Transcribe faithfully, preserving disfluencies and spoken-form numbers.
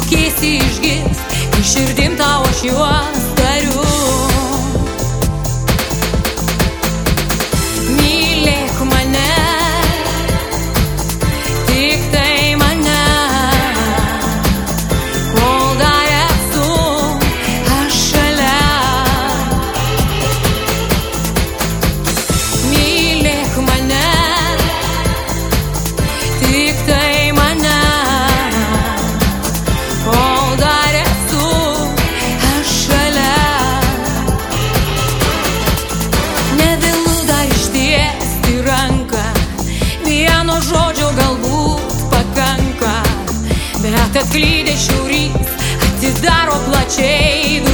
mokėsi išgirst, kai širdim tau aš juos tariu. Mylėk mane, tik tai mane, kol dar esu aš šalia. Mylėk mane, tik tai mane, kol dar esu aš šalia. Nevėlu dar ištiesti ranką, vieno žodžio galbūt pakanka, bet atklydęs šiaurys atidaro plačiai